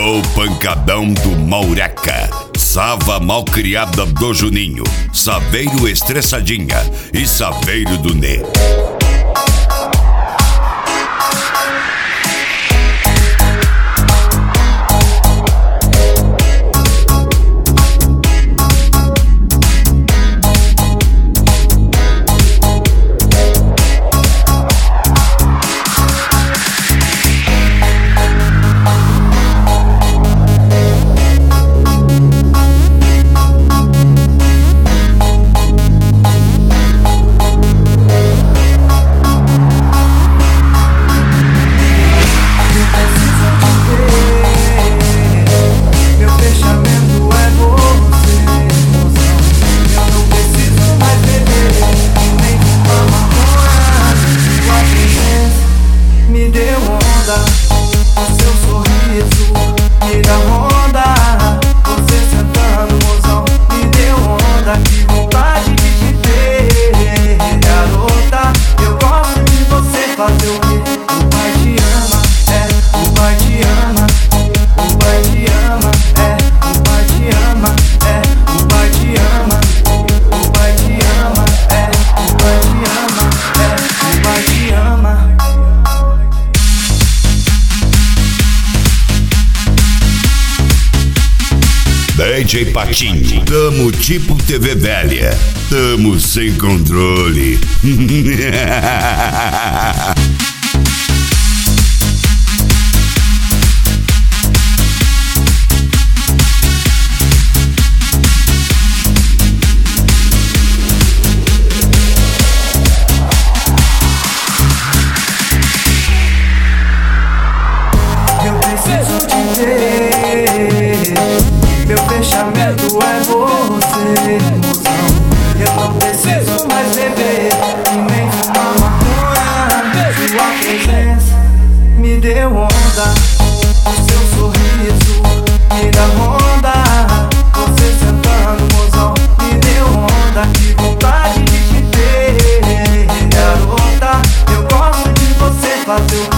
Sou pancadão do Maureca, Sava malcriada do Juninho, Saveiro estressadinha e Saveiro do Nê. DJ Patinho, tamo tipo TV velha, tamo sem controle. Eu preciso te ver. Meu fechamento é você, mozão. Eu não preciso mais beber e nem fumar maconha. Sua presença me deu onda, o seu sorriso me dá onda. Você sentando, mozão, me deu onda. Que vontade de te ter, garota. Eu gosto de você fazer o